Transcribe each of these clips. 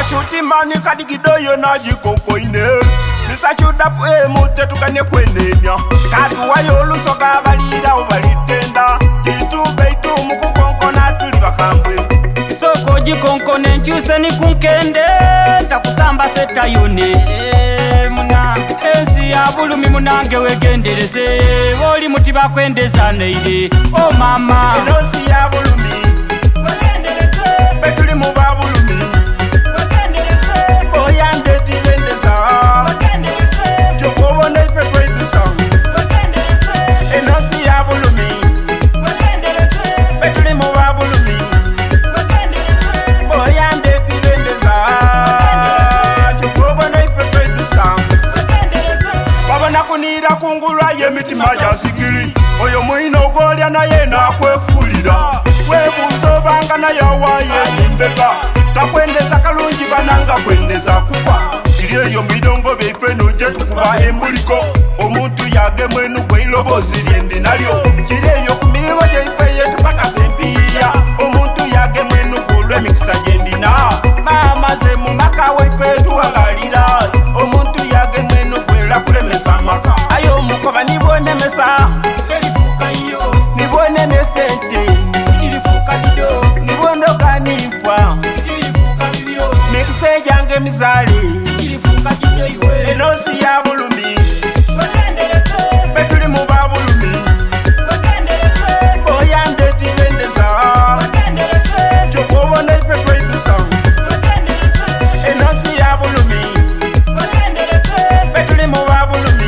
Ashuti mani kadigidoyo na jikonkoine Misa chudapu mute tukane kwenenya Katu wayo lusoka valida uvalitenda Kitu beitu mukukonkona tuli bakambwe Soko jikonkone nchuse ni kunkende Takusamba seta yone Muna ensi ya bulumi munange wegendereze Woli mutiba kwendeza neile Oh mama Enosi ya bulumi wegendereze Betuli muba bulumi Kungulwa yemitima ya sigiri Oyo muino golya na yena kwefulira Webuzo banga na yawaye nimbeka Takwendeza kalungi bananga kwendeza kufa Kiri eyo midongo beipe nujetu kuba embuliko Omuntu yage mwenu kwe ilobozi liendi nalyo Kiri eyo kumilimo jeipe yetu paka sempiya Omuntu yage mwenu kulwe mikisa jendina Mama ze mumaka weipe tuwagalira Omuntu yage mwenu kwela kulemesa maka Koba nibone mesa Elifuka iyo Nibone mesente Ilifuka dido Nibondo kanifwa Ilifuka biyo Mikse jange mizali Ilifuka dido iwe Enosi ya bulumi wegendereze Betuli muba bulumi wegendereze Boyande tibendeza wegendereze Chokobo na ipe kwedusa wegendereze Enosi ya bulumi wegendereze Betuli muba bulumi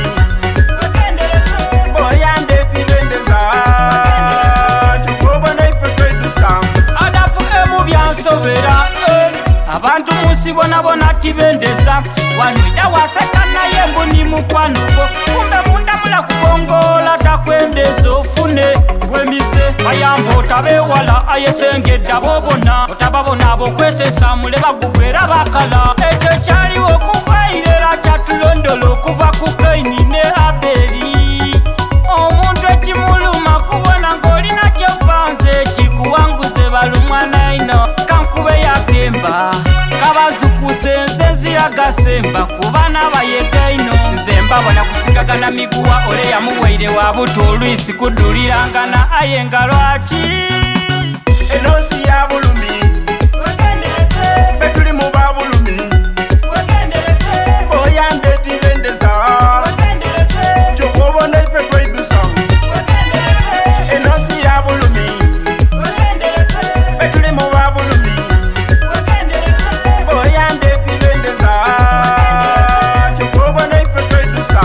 Abantu musibona bona tibendeza Wanwida waseka naye mbuni mukwanuko Kumbe munda mula kukongola takwendeza ofune Wemise bayambo tabe wala ayesengedda bobona Otababona abo kwesesa mule bagugwera bakala Echo chaliwo kuva irera chatulondolo kuva kukaini ne aberi Omuntu ekimuluma kubona ngolina kyopanze Chikuwanguze balumwana ino Kankube yakemba Kabazukuse nze ziragasemba Kubana bayega ino Nze mbabona kusigagana miguwa Ole ya muweire wa buto Oluisi kudulirangana ayenga lwaki Enosi ya bulumi wegendereze Betuli muba bulumi wegendereze Boyande tibendeza wegendereze Chokobo na ipe kwedusa wegendereze Enosi ya bulumi wegendereze Betuli muba bulumi wegendereze Boyande tibendeza Chokobo na ipe kwedusa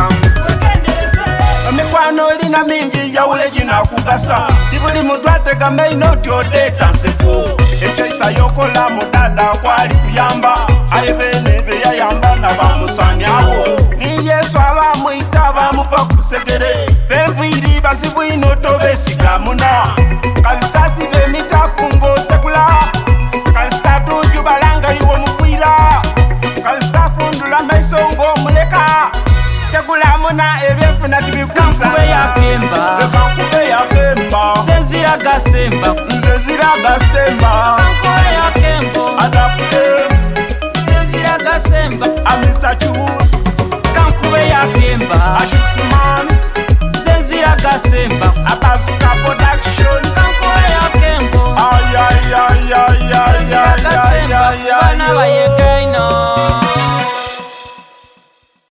Mikwano lina mingi ya ule jina kugasa Ibuli mutu ategame inoti odeta nsefu Echo isa yokola mudada kwali kuyamba Ayebene beya yamba na bamusani awo Ni Yesu abamuita bamupa kusegere Bemviri basibu inoto besika muna Kazitasi bemitafungo sekula Kazitatu jubalanga iwo mukwira Kazitafundula meisongo muleka Sekula muna ebefuna tibikusa Kankube yakemba Kankube yakemba Zezira gasemba Nzezira gasemba Kankube yakembo Adapte Zezira gasemba Mr. Choose Kankube yakemba Ashukman Zezira gasemba Abasuka Production Kankube yakembo Ay ay ay ay ay Zezira ay gasemba ay ay Bana bayega